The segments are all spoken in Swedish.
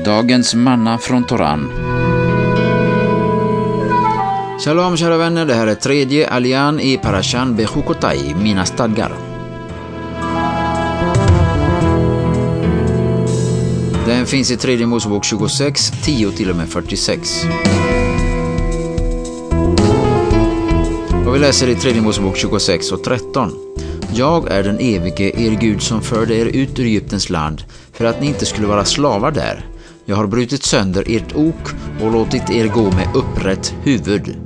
Dagens manna från Toran. Shalom kära vänner, det här är tredje allian i Parashan Bechukotai, mina stadgar. Den finns i tredje Mosebok 26, 10 till och med 46. Och vi läser i tredje Mosebok 26 och 13. Jag är den evige, er Gud, som förde er ut ur Egyptens land, för att ni inte skulle vara slavar där. Jag har brutit sönder ert ok och låtit er gå med upprätt huvud.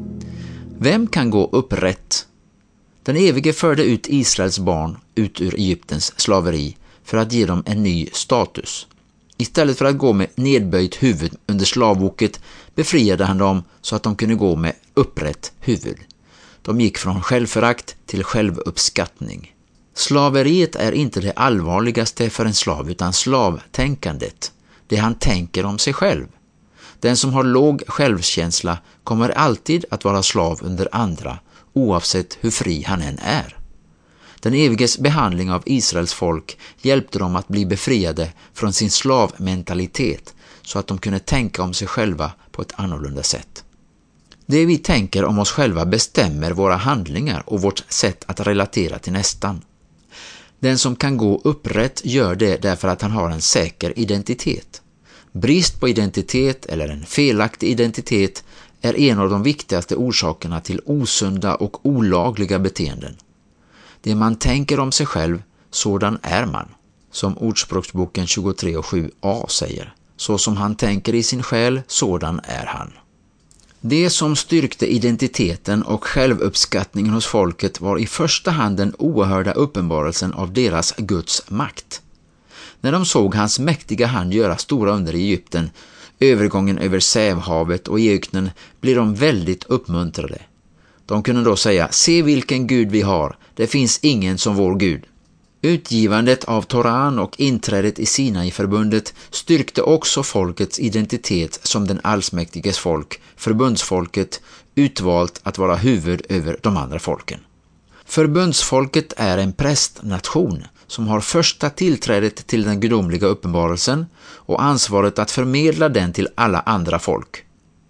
Vem kan gå upprätt? Den evige förde ut Israels barn ut ur Egyptens slaveri för att ge dem en ny status. Istället för att gå med nedböjt huvud under slavoket befriade han dem så att de kunde gå med upprätt huvud. De gick från självförakt till självuppskattning. Slaveriet är inte det allvarligaste för en slav utan slavtänkandet. Det han tänker om sig själv. Den som har låg självkänsla kommer alltid att vara slav under andra, oavsett hur fri han än är. Den eviges behandling av Israels folk hjälpte dem att bli befriade från sin slavmentalitet så att de kunde tänka om sig själva på ett annorlunda sätt. Det vi tänker om oss själva bestämmer våra handlingar och vårt sätt att relatera till nästan. Den som kan gå upprätt gör det därför att han har en säker identitet. Brist på identitet eller en felaktig identitet är en av de viktigaste orsakerna till osunda och olagliga beteenden. Det man tänker om sig själv, sådan är man. Som Ordspråksboken 23:7a säger. Så som han tänker i sin själ, sådan är han. Det som styrkte identiteten och självuppskattningen hos folket var i första hand den oerhörda uppenbarelsen av deras Guds makt. När de såg hans mäktiga hand göra stora under i Egypten, övergången över Sävhavet och i öknen, blev de väldigt uppmuntrade. De kunde då säga, se vilken Gud vi har, det finns ingen som vår Gud. Utgivandet av Toran och inträdet i Sinai-förbundet styrkte också folkets identitet som den allsmäktiges folk, förbundsfolket, utvalt att vara huvud över de andra folken. Förbundsfolket är en prästnation som har första tillträdet till den gudomliga uppenbarelsen och ansvaret att förmedla den till alla andra folk.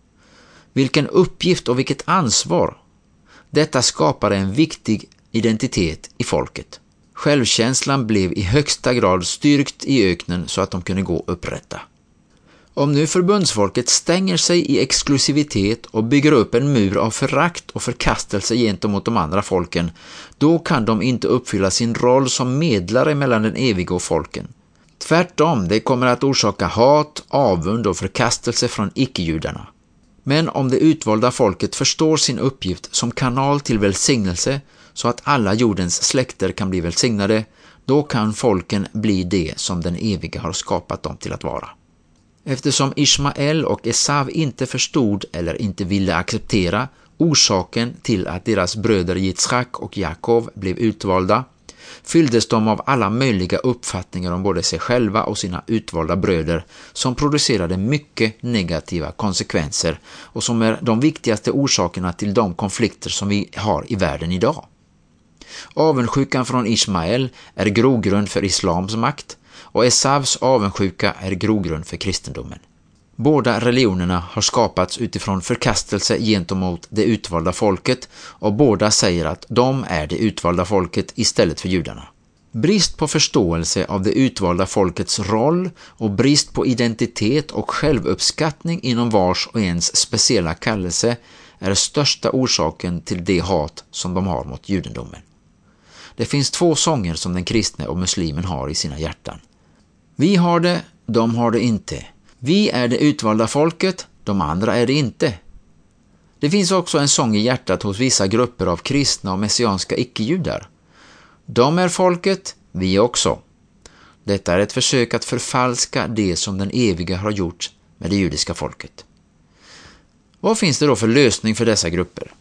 Vilken uppgift och vilket ansvar! Detta skapade en viktig identitet i folket. Självkänslan blev i högsta grad styrkt i öknen så att de kunde gå upprätta. Om nu förbundsfolket stänger sig i exklusivitet och bygger upp en mur av förakt och förkastelse gentemot de andra folken, då kan de inte uppfylla sin roll som medlare mellan den evige och folken. Tvärtom, det kommer att orsaka hat, avund och förkastelse från icke-judarna. Men om det utvalda folket förstår sin uppgift som kanal till välsignelse så att alla jordens släkter kan bli välsignade, då kan folken bli det som den evige har skapat dem till att vara. Eftersom Ismael och Esav inte förstod eller inte ville acceptera orsaken till att deras bröder Yitzchak och Jakob blev utvalda, fylldes de av alla möjliga uppfattningar om både sig själva och sina utvalda bröder som producerade mycket negativa konsekvenser och som är de viktigaste orsakerna till de konflikter som vi har i världen idag. Avundsjukan från Ismael är grogrund för islams makt och Esavs avundsjuka är grogrund för kristendomen. Båda religionerna har skapats utifrån förkastelse gentemot det utvalda folket och båda säger att de är det utvalda folket istället för judarna. Brist på förståelse av det utvalda folkets roll och brist på identitet och självuppskattning inom vars och ens speciella kallelse är största orsaken till det hat som de har mot judendomen. Det finns två sånger som den kristne och muslimen har i sina hjärtan. Vi har det, de har det inte. Vi är det utvalda folket, de andra är det inte. Det finns också en sång i hjärtat hos vissa grupper av kristna och messianska icke-judar. De är folket, vi också. Detta är ett försök att förfalska det som den eviga har gjort med det judiska folket. Vad finns det då för lösning för dessa grupper?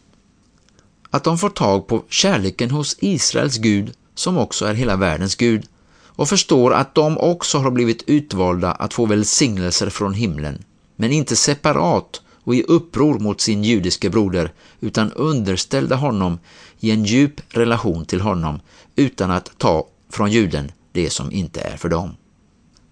Att de får tag på kärleken hos Israels Gud, som också är hela världens Gud, och förstår att de också har blivit utvalda att få välsignelser från himlen, men inte separat och i uppror mot sin judiske broder, utan underställda honom i en djup relation till honom, utan att ta från juden det som inte är för dem.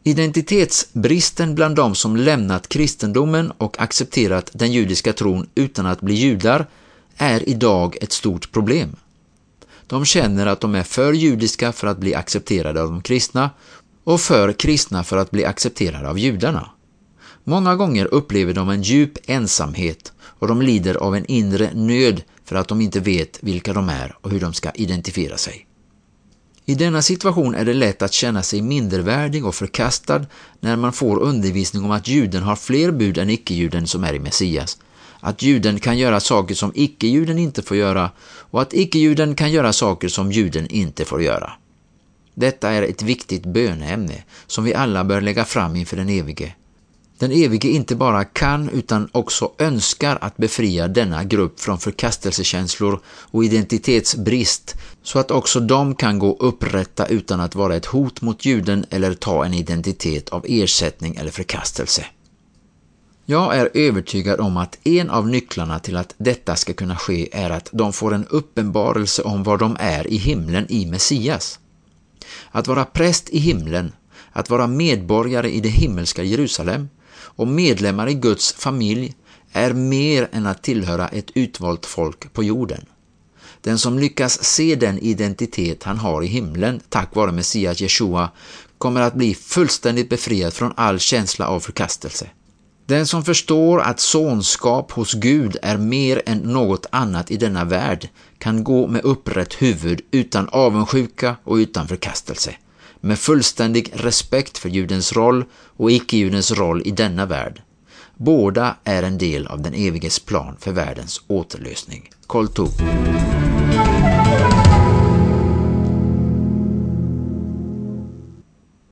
Identitetsbristen bland de som lämnat kristendomen och accepterat den judiska tron utan att bli judar är idag ett stort problem. De känner att de är för judiska för att bli accepterade av de kristna och för kristna för att bli accepterade av judarna. Många gånger upplever de en djup ensamhet och de lider av en inre nöd för att de inte vet vilka de är och hur de ska identifiera sig. I denna situation är det lätt att känna sig mindervärdig och förkastad när man får undervisning om att juden har fler bud än icke-juden som är i Messias, att juden kan göra saker som icke-juden inte får göra och att icke-juden kan göra saker som juden inte får göra. Detta är ett viktigt böneämne som vi alla bör lägga fram inför den evige. Den evige inte bara kan utan också önskar att befria denna grupp från förkastelsekänslor och identitetsbrist så att också de kan gå upprätta utan att vara ett hot mot juden eller ta en identitet av ersättning eller förkastelse. Jag är övertygad om att en av nycklarna till att detta ska kunna ske är att de får en uppenbarelse om var de är i himlen i Messias. Att vara präst i himlen, att vara medborgare i det himmelska Jerusalem och medlemmar i Guds familj är mer än att tillhöra ett utvalt folk på jorden. Den som lyckas se den identitet han har i himlen tack vare Messias Jeshua kommer att bli fullständigt befriad från all känsla av förkastelse. Den som förstår att sonskap hos Gud är mer än något annat i denna värld kan gå med upprätt huvud utan avundsjuka och utan förkastelse, med fullständig respekt för judens roll och icke-judens roll i denna värld. Båda är en del av den eviges plan för världens återlösning. Kol Tov.